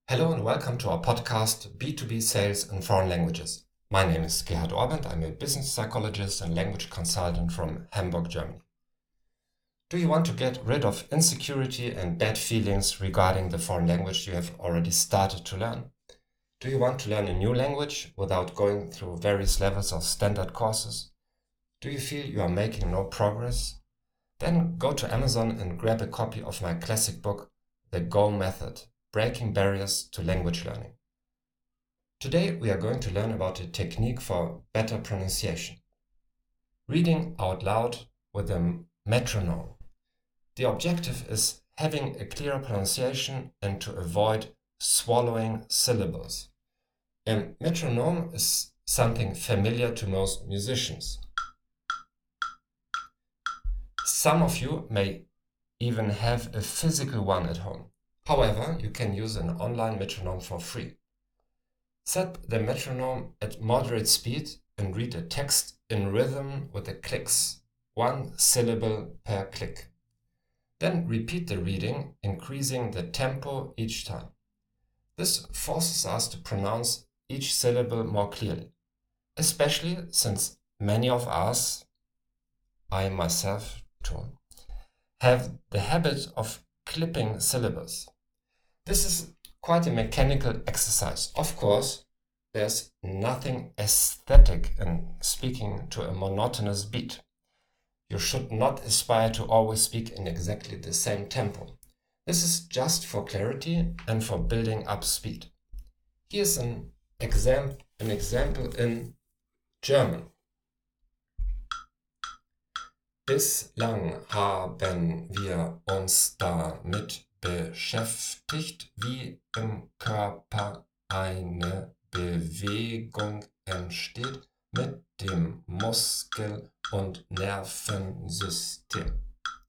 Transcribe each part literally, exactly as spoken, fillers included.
Hello and welcome to our podcast B two B Sales in Foreign Languages. My name is Gerhard Orband. I'm a business psychologist and language consultant from Hamburg, Germany. Do you want to get rid of insecurity and bad feelings regarding the foreign language you have already started to learn? Do you want to learn a new language without going through various levels of standard courses? Do you feel you are making no progress? Then go to Amazon and grab a copy of my classic book, The Go Method: Breaking Barriers to Language Learning. Today we are going to learn about a technique for better pronunciation. Reading out loud with a metronome. The objective is having a clearer pronunciation and to avoid swallowing syllables. A metronome is something familiar to most musicians. Some of you may even have a physical one at home. However, you can use an online metronome for free. Set the metronome at moderate speed and read a text in rhythm with the clicks, one syllable per click. Then repeat the reading, increasing the tempo each time. This forces us to pronounce each syllable more clearly, especially since many of us, I myself too, have the habit of clipping syllables. This is quite a mechanical exercise. Of course, there's nothing aesthetic in speaking to a monotonous beat. You should not aspire to always speak in exactly the same tempo. This is just for clarity and for building up speed. Here's an, exam- an example in German. Bislang haben wir uns damit beschäftigt, wie im Körper eine Bewegung entsteht mit dem Muskel- und Nervensystem.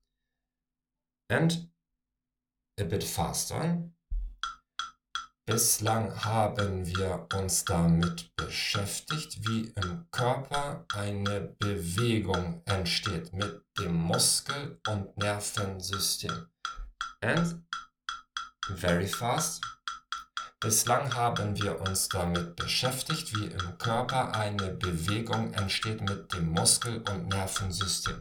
And a bit faster. Bislang haben wir uns damit beschäftigt, wie im Körper eine Bewegung entsteht mit dem Muskel- und Nervensystem. And very fast. Bislang haben wir uns damit beschäftigt, wie im Körper eine Bewegung entsteht mit dem Muskel- und Nervensystem.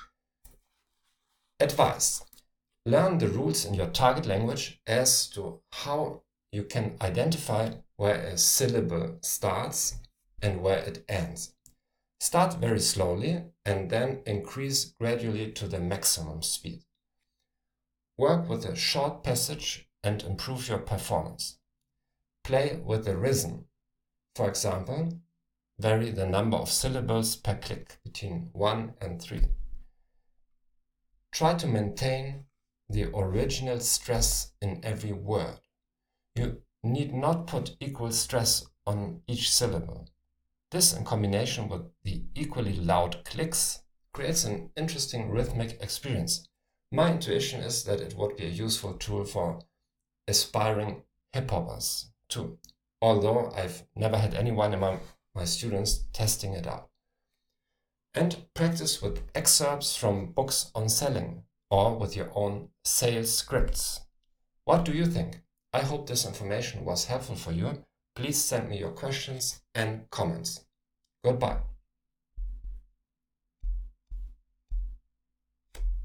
Advice: learn the rules in your target language as to how you can identify where a syllable starts and where it ends. Start very slowly and then increase gradually to the maximum speed. Work with a short passage and improve your performance. Play with the rhythm. For example, vary the number of syllables per click between one and three. Try to maintain the original stress in every word. You need not put equal stress on each syllable. This, in combination with the equally loud clicks, creates an interesting rhythmic experience. My intuition is that it would be a useful tool for aspiring hip-hoppers too, although I've never had anyone among my students testing it out. And practice with excerpts from books on selling or with your own sales scripts. What do you think? I hope this information was helpful for you. Please send me your questions and comments. Goodbye.